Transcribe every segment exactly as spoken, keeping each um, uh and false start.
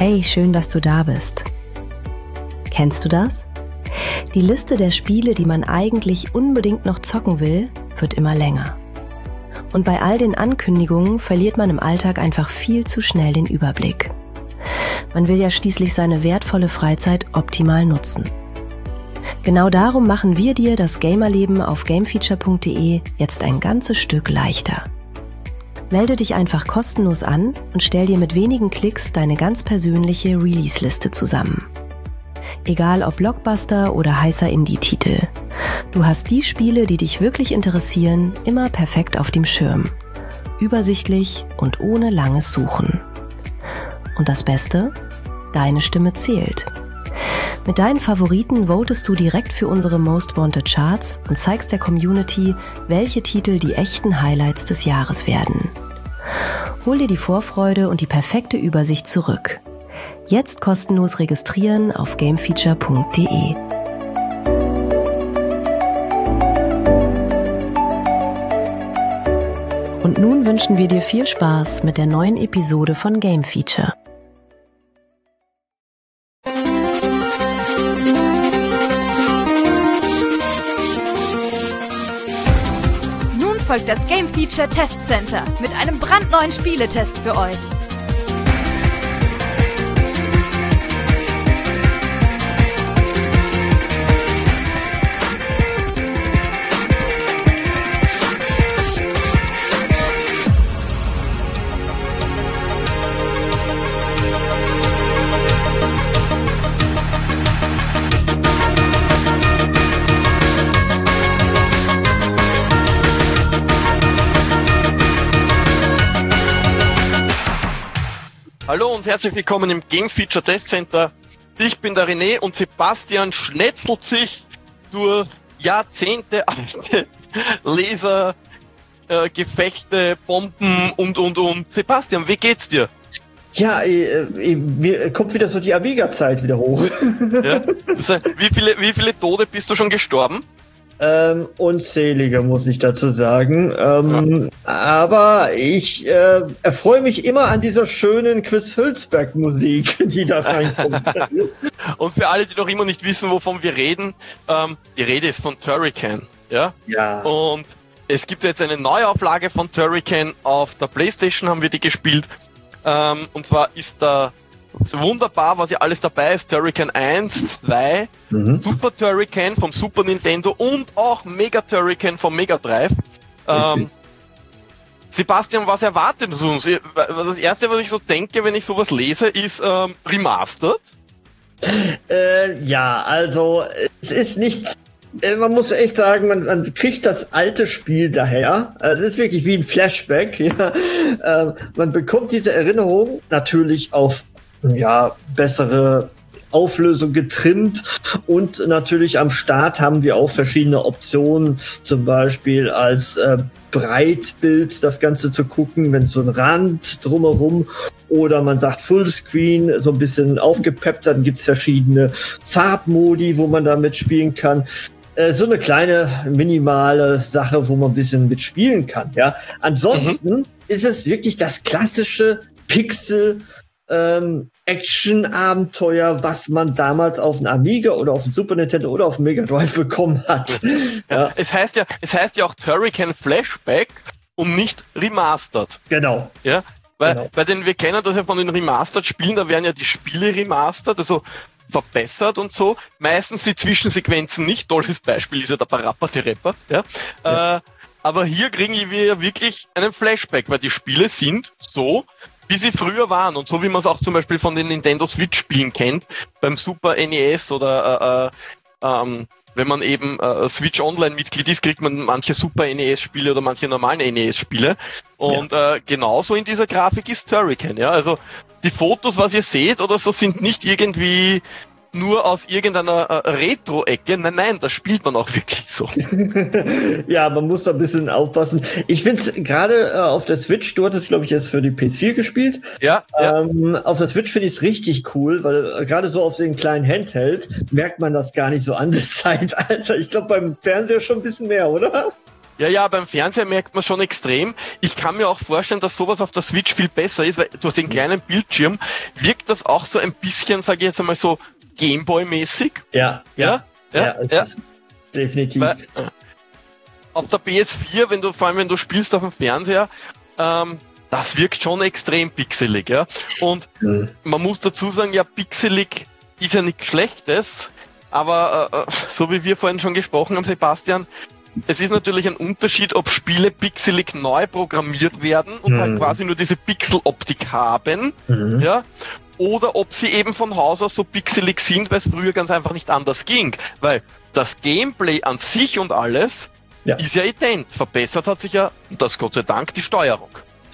Hey, schön, dass du da bist. Kennst du das? Die Liste der Spiele, die man eigentlich unbedingt noch zocken will, wird immer länger. Und bei all den Ankündigungen verliert man im Alltag einfach viel zu schnell den Überblick. Man will ja schließlich seine wertvolle Freizeit optimal nutzen. Genau darum machen wir dir das Gamerleben auf gamefeature punkt de jetzt ein ganzes Stück leichter. Melde dich einfach kostenlos an und stell dir mit wenigen Klicks deine ganz persönliche Release-Liste zusammen. Egal ob Blockbuster oder heißer Indie-Titel. Du hast die Spiele, die dich wirklich interessieren, immer perfekt auf dem Schirm. Übersichtlich und ohne langes Suchen. Und das Beste? Deine Stimme zählt. Mit deinen Favoriten votest du direkt für unsere Most Wanted Charts und zeigst der Community, welche Titel die echten Highlights des Jahres werden. Hol dir die Vorfreude und die perfekte Übersicht zurück. Jetzt kostenlos registrieren auf gamefeature punkt de. Und nun wünschen wir dir viel Spaß mit der neuen Episode von Game Feature. Folgt das Game Feature Test Center mit einem brandneuen Spieletest für euch. Hallo und herzlich willkommen im Game Feature Test Center. Ich bin der René und Sebastian schnetzelt sich durch Jahrzehnte alte Laser, äh, Gefechte, Bomben und und und. Sebastian, wie geht's dir? Ja, äh, äh, mir kommt wieder so die Amiga-Zeit wieder hoch. Ja? Also, wie viele, wie viele Tode bist du schon gestorben? Ähm, unzählige, muss ich dazu sagen. Ähm, ja. Aber ich äh, erfreue mich immer an dieser schönen Chris Hülsberg-Musik, die da reinkommt. Und für alle, die noch immer nicht wissen, wovon wir reden, ähm, die Rede ist von Turrican. Ja? Ja. Und es gibt jetzt eine Neuauflage von Turrican. Auf der PlayStation haben wir die gespielt. Ähm, und zwar ist da wunderbar, was ja alles dabei ist. Turrican eins, zwei, mhm. Super Turrican vom Super Nintendo und auch Mega Turrican vom Mega Drive. Ähm, Sebastian, was erwartet uns? Das erste, was ich so denke, wenn ich sowas lese, ist ähm, Remastered. Äh, ja, also es ist nichts. Man muss echt sagen, man, man kriegt das alte Spiel daher. Es ist wirklich wie ein Flashback. Ja. Äh, man bekommt diese Erinnerung natürlich auf ja, bessere Auflösung getrimmt und natürlich am Start haben wir auch verschiedene Optionen, zum Beispiel als äh, Breitbild das Ganze zu gucken, wenn so ein Rand drumherum oder man sagt Fullscreen, so ein bisschen aufgepeppt, dann gibt's verschiedene Farbmodi, wo man damit spielen kann. Äh, so eine kleine minimale Sache, wo man ein bisschen mitspielen kann. Ja, ansonsten mhm. ist es wirklich das klassische Pixel Ähm, Action-Abenteuer, was man damals auf dem Amiga oder auf dem Super Nintendo oder auf dem Mega Drive bekommen hat. Ja, ja. Es heißt ja, es heißt ja auch Turrican Flashback und nicht Remastered. Genau. Ja, weil genau. bei den, wir kennen das ja von den Remastered-Spielen, da werden ja die Spiele remastered, also verbessert und so. Meistens die Zwischensequenzen nicht. Tolles Beispiel ist ja der Parappa die Rapper. Ja. Ja. Äh, aber hier kriegen wir ja wirklich einen Flashback, weil die Spiele sind so, wie sie früher waren und so wie man es auch zum Beispiel von den Nintendo Switch-Spielen kennt, beim Super N E S oder äh, äh, ähm, wenn man eben äh, Switch Online-Mitglied ist, kriegt man manche Super N E S-Spiele oder manche normalen N E S-Spiele und ja. äh, genauso in dieser Grafik ist Turrican, ja, also die Fotos, was ihr seht oder so, sind nicht irgendwie nur aus irgendeiner äh, Retro-Ecke. Nein, nein, das spielt man auch wirklich so. Ja, man muss da ein bisschen aufpassen. Ich finde es gerade äh, auf der Switch, du hattest, glaube ich, jetzt für die P S vier gespielt. Ja. Ähm, ja. Auf der Switch finde ich es richtig cool, weil äh, gerade so auf den kleinen Handheld merkt man das gar nicht so an das Zeitalter. Ich glaube, beim Fernseher schon ein bisschen mehr, oder? Ja, ja, beim Fernseher merkt man schon extrem. Ich kann mir auch vorstellen, dass sowas auf der Switch viel besser ist, weil durch den kleinen Bildschirm wirkt das auch so ein bisschen, sage ich jetzt einmal so, Gameboy-mäßig. Ja, ja, ja, ja, ja, ja. Ist definitiv. Weil, äh, auf der P S vier, wenn du, vor allem wenn du spielst auf dem Fernseher, ähm, das wirkt schon extrem pixelig, ja. Und mhm. man muss dazu sagen, ja, pixelig ist ja nichts Schlechtes, aber äh, so wie wir vorhin schon gesprochen haben, Sebastian, es ist natürlich ein Unterschied, ob Spiele pixelig neu programmiert werden und mhm. halt quasi nur diese Pixeloptik haben, mhm. ja, oder ob sie eben von Haus aus so pixelig sind, weil es früher ganz einfach nicht anders ging, weil das Gameplay an sich und alles ja. ist ja ident. Verbessert hat sich ja, das Gott sei Dank, die Steuerung.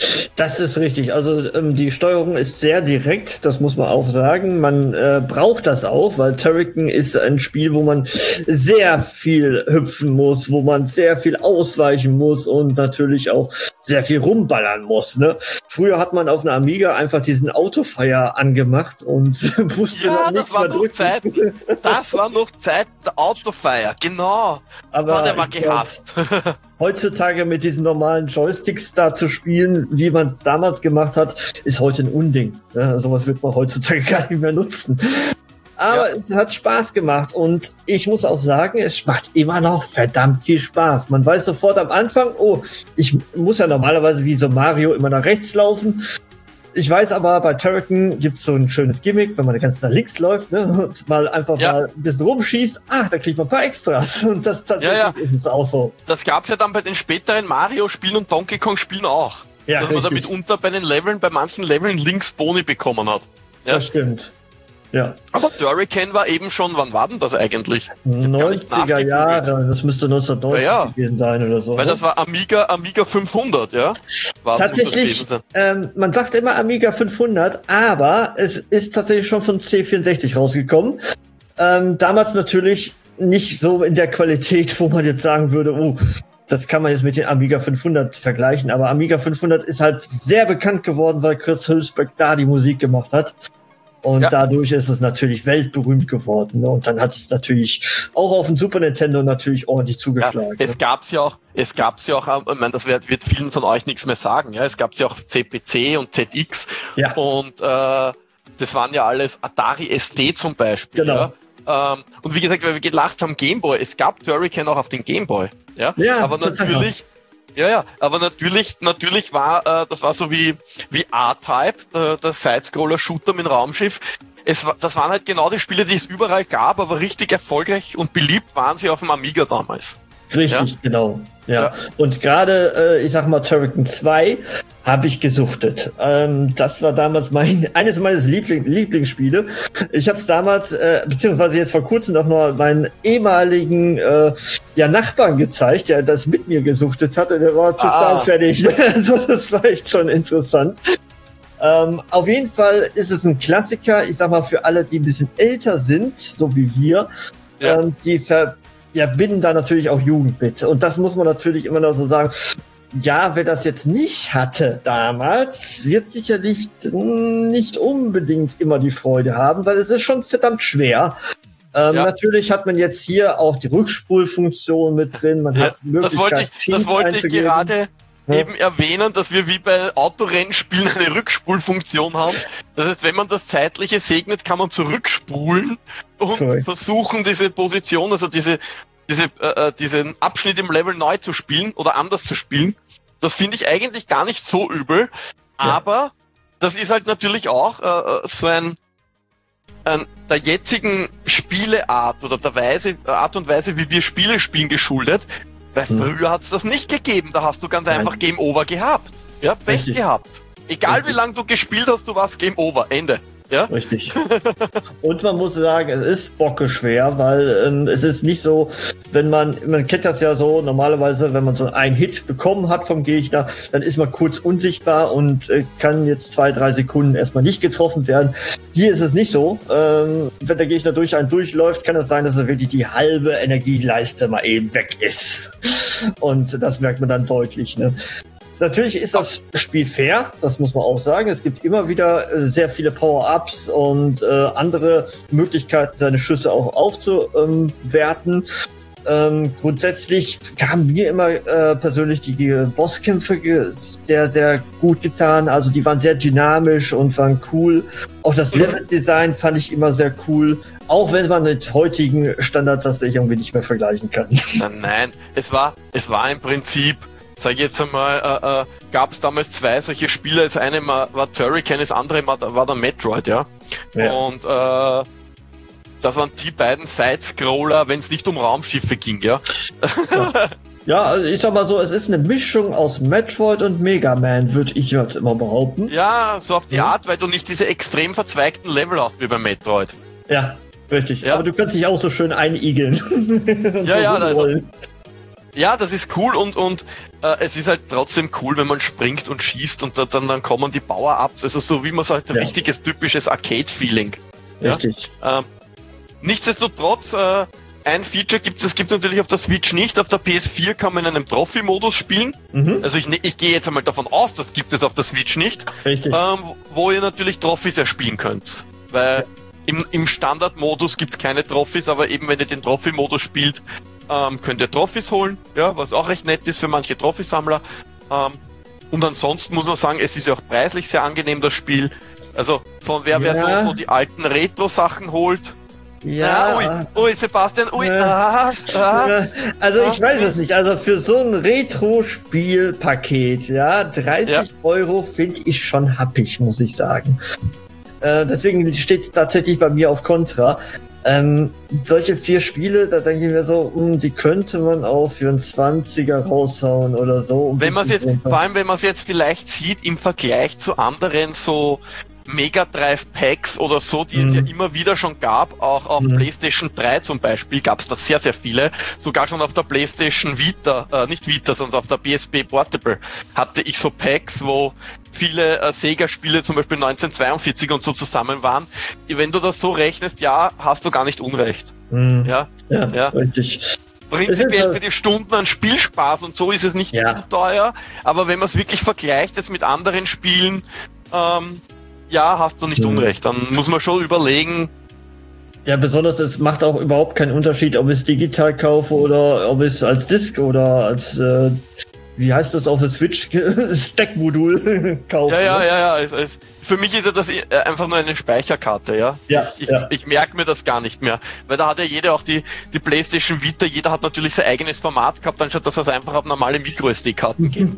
Das ist richtig. Also ähm, die Steuerung ist sehr direkt, das muss man auch sagen. Man äh, braucht das auch, weil Turrican ist ein Spiel, wo man sehr viel hüpfen muss, wo man sehr viel ausweichen muss und natürlich auch sehr viel rumballern muss. Ne? Früher hat man auf einer Amiga einfach diesen Autofire angemacht und wusste ja, noch nichts das war mehr noch drücken. Zeit. Das war noch Zeit der Autofire, genau. Aber der war gehasst. Heutzutage mit diesen normalen Joysticks da zu spielen, wie man es damals gemacht hat, ist heute ein Unding. Ja, sowas wird man heutzutage gar nicht mehr nutzen. Aber ja. es hat Spaß gemacht und ich muss auch sagen, es macht immer noch verdammt viel Spaß. Man weiß sofort am Anfang, oh, ich muss ja normalerweise wie so Mario immer nach rechts laufen. Ich weiß aber, bei Turrican gibt es so ein schönes Gimmick, wenn man ganz nach links läuft, ne, und mal einfach ja. mal ein bisschen rumschießt, ach, da kriegt man ein paar Extras. Und das tatsächlich ja, ja. ist es auch so. Das gab es ja dann bei den späteren Mario-Spielen und Donkey Kong-Spielen auch. Ja, dass richtig. Man da mitunter bei den Leveln, bei manchen Leveln links Boni bekommen hat. Ja? Das stimmt. Ja. Aber Turrican war eben schon, wann war denn das eigentlich? neunziger Jahre, das müsste neunzehnhundertneunzig ja, ja. gewesen sein oder so. Weil das war Amiga, Amiga fünfhundert, ja? War, tatsächlich, ähm, man sagt immer Amiga fünfhundert, aber es ist tatsächlich schon von C vierundsechzig rausgekommen. Ähm, damals natürlich nicht so in der Qualität, wo man jetzt sagen würde, oh, das kann man jetzt mit dem Amiga fünfhundert vergleichen, aber Amiga fünfhundert ist halt sehr bekannt geworden, weil Chris Hülsbeck da die Musik gemacht hat. Und ja. dadurch ist es natürlich weltberühmt geworden. Ne? Und dann hat es natürlich auch auf dem Super Nintendo natürlich ordentlich zugeschlagen. Ja, es ne? gab's ja auch, es gab's ja auch, ich meine, das wird, wird vielen von euch nichts mehr sagen. Ja, es gab ja auch C P C und Z X. Ja. Und äh, das waren ja alles Atari S T zum Beispiel. Genau. Ja? Ähm, und wie gesagt, weil wir gelacht haben, Gameboy, es gab Turrican auch auf den Gameboy. Ja, ja, aber natürlich. Ja, ja, aber natürlich, natürlich war, äh, das war so wie, wie R-Type, der, der Side-Scroller-Shooter mit Raumschiff. Es war, das waren halt genau die Spiele, die es überall gab, aber richtig erfolgreich und beliebt waren sie auf dem Amiga damals. Richtig, ja? genau. Ja. ja. Und gerade, äh, ich sag mal, Turrican zwei habe ich gesuchtet. Ähm, das war damals mein, eines meines Liebling, Lieblingsspiele. Ich habe es damals, äh, beziehungsweise jetzt vor kurzem noch mal meinen ehemaligen äh, ja, Nachbarn gezeigt, der das mit mir gesuchtet hatte. Der war total ah. fertig. Also das war echt schon interessant. Ähm, auf jeden Fall ist es ein Klassiker, ich sag mal, für alle, die ein bisschen älter sind, so wie wir, ja. ähm, die ver ja, binden da natürlich auch Jugend mit. Und das muss man natürlich immer noch so sagen. Ja, wer das jetzt nicht hatte damals, wird sicherlich nicht unbedingt immer die Freude haben, weil es ist schon verdammt schwer. Ähm, ja. Natürlich hat man jetzt hier auch die Rückspulfunktion mit drin. Man hat die das wollte ich, das wollte ich gerade ja. eben erwähnen, dass wir wie bei Autorennspielen eine Rückspulfunktion haben. Das heißt, wenn man das Zeitliche segnet, kann man zurückspulen und cool. versuchen, diese Position, also diese Diese, äh, diesen Abschnitt im Level neu zu spielen oder anders zu spielen. Das finde ich eigentlich gar nicht so übel, ja. aber das ist halt natürlich auch äh, so ein, ein der jetzigen Spieleart oder der Weise, Art und Weise, wie wir Spiele spielen, geschuldet, weil hm. früher hat es das nicht gegeben, da hast du ganz Nein. einfach Game Over gehabt. Ja, Pech Richtig. gehabt. Egal Richtig. wie lange du gespielt hast, du warst Game Over, Ende. Ja? Richtig. Und man muss sagen, es ist bockeschwer, weil ähm, es ist nicht so, wenn man, man kennt das ja so, normalerweise, wenn man so einen Hit bekommen hat vom Gegner, dann ist man kurz unsichtbar und äh, kann jetzt zwei, drei Sekunden erstmal nicht getroffen werden. Hier ist es nicht so. Ähm, wenn der Gegner durch einen durchläuft, kann es sein, dass er wirklich die halbe Energieleiste mal eben weg ist. Und das merkt man dann deutlich, ne? Natürlich ist das Spiel fair, das muss man auch sagen. Es gibt immer wieder äh, sehr Power-Ups und äh, andere Möglichkeiten, seine Schüsse auch aufzuwerten. Ähm, grundsätzlich haben mir immer äh, persönlich die äh, Bosskämpfe ge- sehr, sehr gut getan. Also die waren sehr dynamisch und waren cool. Auch das Leveldesign fand ich immer sehr cool. Auch wenn man mit heutigen Standard das irgendwie nicht mehr vergleichen kann. Nein, nein, es war, es war im Prinzip, sag ich jetzt einmal, äh, äh, gab es damals zwei solche Spiele. Das eine war, war Turrican, das andere war, war der Metroid, ja. ja. Und äh, das waren die beiden Side-Scroller, wenn es nicht um Raumschiffe ging, ja. Ja. Ja, also ich sag mal so, es ist eine Mischung aus Metroid und Mega Man, würde ich halt immer behaupten. Ja, so auf die ja. Art, weil du nicht diese extrem verzweigten Level hast wie bei Metroid. Ja, richtig. Ja. Aber du kannst dich auch so schön einigeln. ja, so ja, also, rollen. ja, das ist cool und, und äh, es ist halt trotzdem cool, wenn man springt und schießt und da, dann, dann kommen die Power-Ups. Also so wie man sagt, ein Ja. richtiges, typisches Arcade-Feeling. Richtig. Ja? Ähm, nichtsdestotrotz, äh, ein Feature gibt es, das gibt es natürlich auf der Switch nicht. Auf der P S vier kann man in einem Trophy-Modus spielen. Mhm. Also ich, ne- ich gehe jetzt einmal davon aus, das gibt es auf der Switch nicht. Richtig. Ähm, wo ihr natürlich Trophys erspielen könnt. Weil im, im Standard-Modus gibt es keine Trophys, aber eben wenn ihr den Trophy-Modus spielt, ähm, könnt ihr Trophys holen, ja, was auch recht nett ist für manche Trophy-Sammler. Ähm, und ansonsten muss man sagen, es ist ja auch preislich sehr angenehm, das Spiel. Also von wer, wer Ja. so, so die alten Retro-Sachen holt. Ja. Ah, ui, ui, Sebastian, ui, Ja. ah, ah. Ja, Also ich Ja. weiß es nicht. Also für so ein Retro-Spiel-Paket, ja, dreißig Ja. Euro finde ich schon happig, muss ich sagen. Äh, deswegen steht es tatsächlich bei mir auf Kontra. Ähm, solche vier Spiele, da denke ich mir so, mh, die könnte man auch für einen zwanziger raushauen oder so. um Wenn man es bisschen jetzt, runter- vor allem wenn man es jetzt vielleicht sieht im Vergleich zu anderen so Mega Drive Packs oder so, die es Mhm. ja immer wieder schon gab, auch auf Mhm. PlayStation drei zum Beispiel gab es da sehr, sehr viele, sogar schon auf der PlayStation Vita, äh, nicht Vita, sondern auf der P S P Portable hatte ich so Packs, wo viele äh, Sega-Spiele zum Beispiel neunzehnhundertzweiundvierzig und so zusammen waren. Wenn du das so rechnest, ja, hast du gar nicht Unrecht. Mhm. Ja, Ja, Ja. richtig. prinzipiell halt- für die Stunden an Spielspaß und so ist es nicht Ja. zu teuer, aber wenn man es wirklich vergleicht jetzt mit anderen Spielen, ähm, ja, hast du nicht Mhm. Unrecht. Dann muss man schon überlegen, Ja, besonders es macht auch überhaupt keinen Unterschied, ob ich es digital kaufe oder ob ich es als Disk oder als, äh, wie heißt das auf der Switch, Steckmodul kaufe. ja, ja, ne? ja, ja, es, es, für mich ist ja das äh, einfach nur eine Speicherkarte, ja. Ja, Ich, ja. ich merke mir das gar nicht mehr, weil da hat ja jeder auch die, die PlayStation Vita, jeder hat natürlich sein eigenes Format gehabt, anstatt dass es einfach auf normale Micro-S D-Karten geht.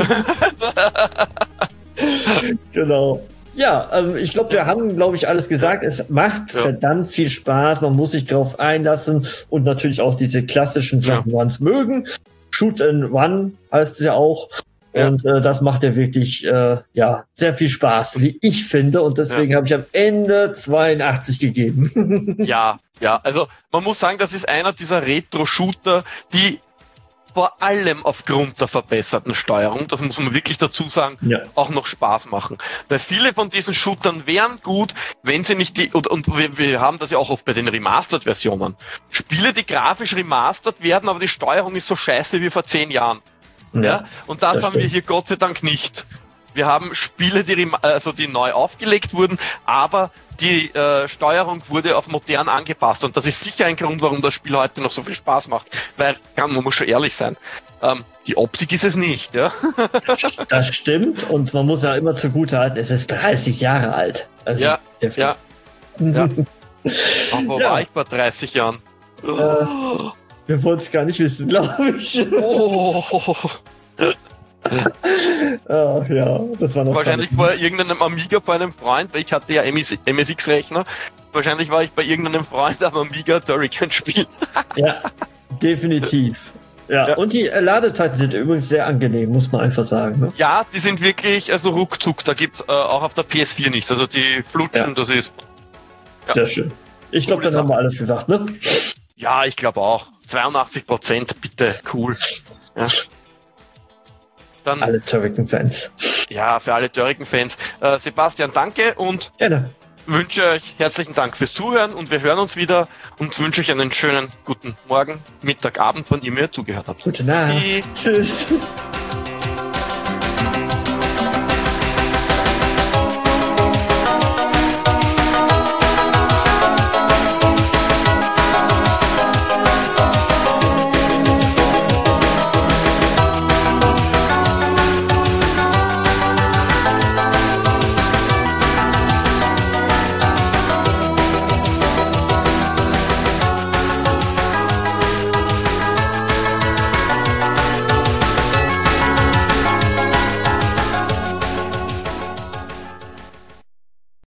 Genau. Ja, ähm, ich glaube, wir haben, glaube ich, alles gesagt. Es macht Ja. verdammt viel Spaß. Man muss sich drauf einlassen und natürlich auch diese klassischen Ja. Jump'n'Runs mögen. Shoot and Run heißt es ja auch. Ja. Und äh, das macht ja wirklich äh, ja sehr viel Spaß, wie ich finde. Und deswegen habe ich am Ende zweiundachtzig gegeben. Ja, ja, also man muss sagen, das ist einer dieser Retro-Shooter, die vor allem aufgrund der verbesserten Steuerung, das muss man wirklich dazu sagen, Ja. auch noch Spaß machen. Weil viele von diesen Shootern wären gut, wenn sie nicht die, und, und wir, wir haben das ja auch oft bei den Remastered-Versionen. Spiele, die grafisch remastert werden, aber die Steuerung ist so scheiße wie vor zehn Jahren. Ja, und das, das haben wir stimmt. hier Gott sei Dank nicht. Wir haben Spiele, die, rem- also die neu aufgelegt wurden, aber die äh, Steuerung wurde auf modern angepasst. Und das ist sicher ein Grund, warum das Spiel heute noch so viel Spaß macht. Weil, ja, man muss schon ehrlich sein, ähm, die Optik ist es nicht. Ja? Das stimmt. Und man muss ja immer zugute halten, es ist dreißig Jahre alt. Also Ja, heftig. ja. ja. Aber Ja. war ich bei dreißig Jahren? Äh, Wir wollen es gar nicht wissen, glaube ich. Oh. Ah, ja, das war noch Wahrscheinlich Zeit. bei irgendeinem Amiga bei einem Freund, weil ich hatte ja M S X-Rechner. Wahrscheinlich war ich bei irgendeinem Freund am Amiga Turrican spielen. Ja, definitiv. Ja, Ja. und die äh, Ladezeiten sind übrigens sehr angenehm, muss man einfach sagen. Ne? Ja, die sind wirklich, also ruckzuck, da gibt's äh, auch auf der P S vier nichts. Also die flutschen, Ja. das ist, Ja. Sehr schön. Ich glaube, Coole dann haben wir Sache. alles gesagt, ne? ja, ich glaube auch. zweiundachtzig Prozent, bitte, cool. Ja. Dann, Alle Turrican-Fans. ja, für alle Turrican-Fans. Äh, Sebastian, danke und Gerne. wünsche euch herzlichen Dank fürs Zuhören und wir hören uns wieder und wünsche euch einen schönen guten Morgen, Mittag, Abend, wann ihr mir zugehört habt. Gute Nacht. Tschüssi. Tschüss.